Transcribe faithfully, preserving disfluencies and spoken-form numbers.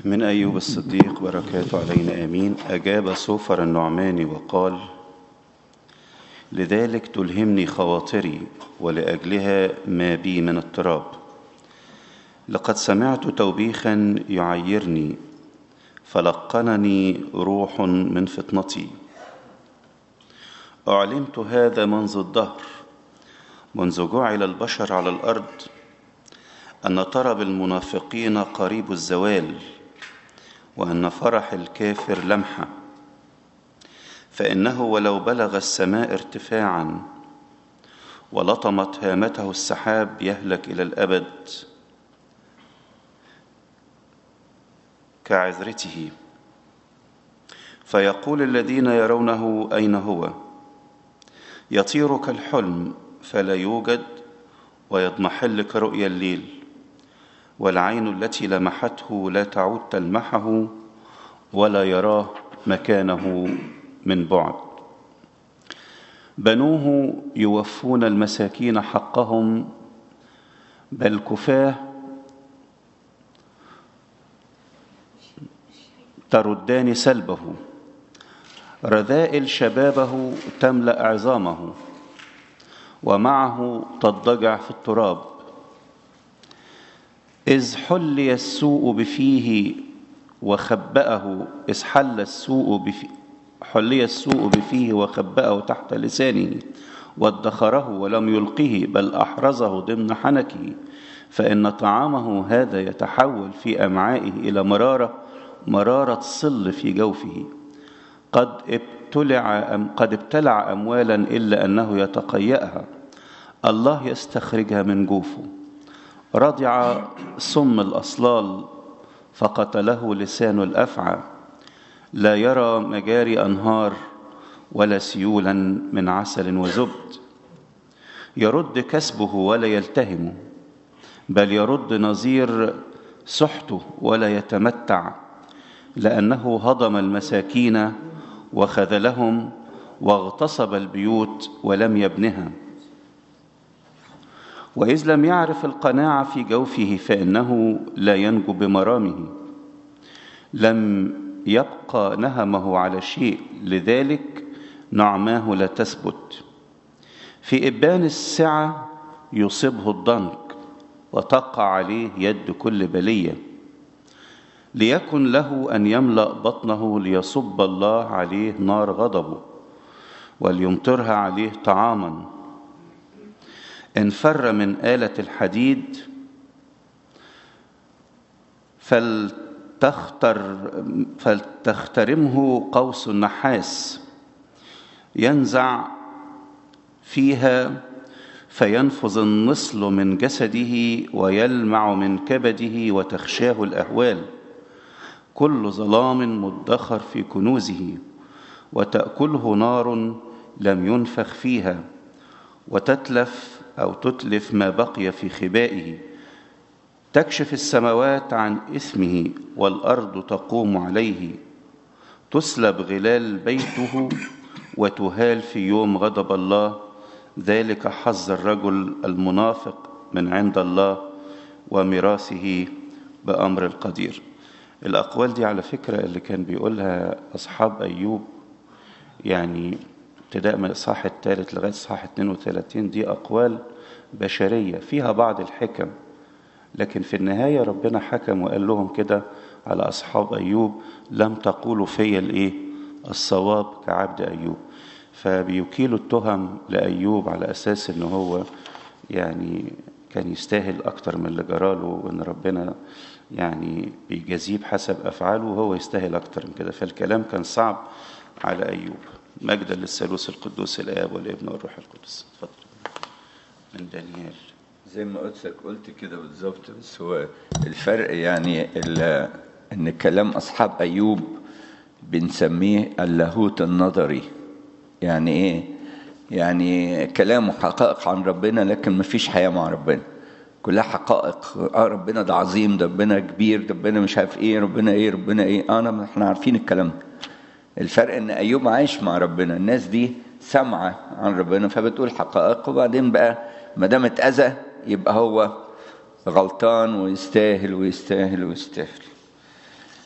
من أيوب الصديق بركاته علينا آمين. أجاب صوفر النعماني وقال: لذلك تلهمني خواطري، ولأجلها ما بي من اضطراب. لقد سمعت توبيخا يعيرني، فلقنني روح من فطنتي. أعلمت هذا منذ الدهر، منذ جعل البشر على الأرض، أن طرب المنافقين قريب الزوال، وأن فرح الكافر لمحة. فإنه ولو بلغ السماء ارتفاعا ولطمت هامته السحاب يهلك إلى الأبد كعذرته. فيقول الذين يرونه: أين هو؟ يطير كالحلم فلا يوجد، ويضمحل كرؤيا الليل. والعين التي لمحته لا تعود تلمحه، ولا يراه مكانه من بعد. بنوه يوفون المساكين حقهم، بل كفاه تردان سلبه. رذائل شبابه تملأ عظامه، ومعه تضجع في التراب. إذ حلي السوء بفيه وخبأه إذ حل السوء بفيه حلي السوء بفيه وخبأه تحت لسانه، وادخره ولم يلقه، بل أحرزه ضمن حنكه. فإن طعامه هذا يتحول في أمعائه إلى مرارة مرارة صل في جوفه. قد ابتلع أم قد ابتلع أموالا إلا أنه يتقيأها، الله يستخرجها من جوفه. رضع سم الأصلال فقتله لسان الأفعى. لا يرى مجاري أنهار ولا سيولا من عسل وزبد. يرد كسبه ولا يلتهم، بل يرد نظير سحته ولا يتمتع. لأنه هضم المساكين وخذلهم، واغتصب البيوت ولم يبنها. وإذ لم يعرف القناعة في جوفه، فإنه لا ينجو بمرامه. لم يبقى نهمه على شيء، لذلك نعماه لا تثبت. في إبان السعة يصيبه الضنك، وتقع عليه يد كل بلية. ليكن له أن يملأ بطنه، ليصب الله عليه نار غضبه، وليمطرها عليه طعاما. إن فر من آلة الحديد فلتختر فلتخترمه قوس النحاس. ينزع فيها فينفذ النصل من جسده، ويلمع من كبده، وتخشاه الأهوال. كل ظلام مدخر في كنوزه، وتأكله نار لم ينفخ فيها، وتتلف أو تتلف ما بقي في خبائه. تكشف السماوات عن إثمه، والأرض تقوم عليه. تسلب غلال بيته، وتهال في يوم غضب الله. ذلك حظ الرجل المنافق من عند الله، وميراثه بأمر القدير. الأقوال دي على فكرة اللي كان بيقولها أصحاب أيوب، يعني ابتداء من الإصحاح الثالث لغاية الإصحاح اثنين وثلاثين، دي أقوال بشرية فيها بعض الحكم، لكن في النهاية ربنا حكم وقال لهم كده على أصحاب أيوب: لم تقولوا في الإيه الصواب كعبد أيوب. فبيكيلوا التهم لأيوب على أساس إنه هو يعني كان يستاهل أكتر من اللي جراله، وإن ربنا يعني بيجازيه بحسب أفعاله، وهو يستاهل أكتر من كده. فالكلام كان صعب على أيوب. مجدا للثالوث القدوس الآب والابن والروح القدس. اتفضل من دانيال. زي ما قلت قلت كده بالظبط، بس هو الفرق يعني ان كلام اصحاب ايوب بنسميه اللاهوت النظري. يعني ايه؟ يعني كلامه حقائق عن ربنا، لكن ما فيش حياة مع ربنا، كلها حقائق. اه ربنا ده عظيم، ده ربنا كبير، ده ربنا مش عارف ايه، ربنا ايه ربنا ايه انا احنا عارفين الكلام ده. الفرق ان ايوب عايش مع ربنا، الناس دي سمعة عن ربنا فبتقول حقائق، وبعدين بقى ما دام اتأذى يبقى هو غلطان ويستاهل ويستاهل ويستاهل.